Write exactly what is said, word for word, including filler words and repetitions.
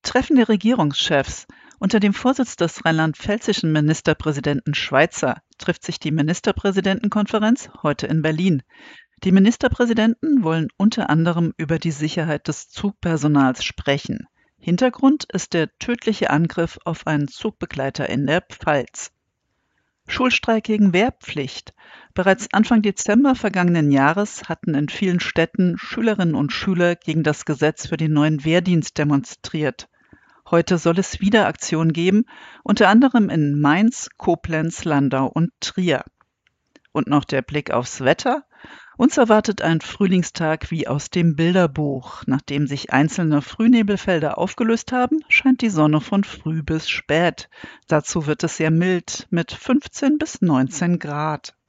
Treffen der Regierungschefs. Unter dem Vorsitz des rheinland-pfälzischen Ministerpräsidenten Schweizer trifft sich die Ministerpräsidentenkonferenz heute in Berlin. Die Ministerpräsidenten wollen unter anderem über die Sicherheit des Zugpersonals sprechen. Hintergrund ist der tödliche Angriff auf einen Zugbegleiter in der Pfalz. Schulstreik gegen Wehrpflicht. Bereits Anfang Dezember vergangenen Jahres hatten in vielen Städten Schülerinnen und Schüler gegen das Gesetz für den neuen Wehrdienst demonstriert. Heute soll es wieder Aktionen geben, unter anderem in Mainz, Koblenz, Landau und Trier. Und noch der Blick aufs Wetter. Uns erwartet ein Frühlingstag wie aus dem Bilderbuch. Nachdem sich einzelne Frühnebelfelder aufgelöst haben, scheint die Sonne von früh bis spät. Dazu wird es sehr mild mit fünfzehn bis neunzehn Grad.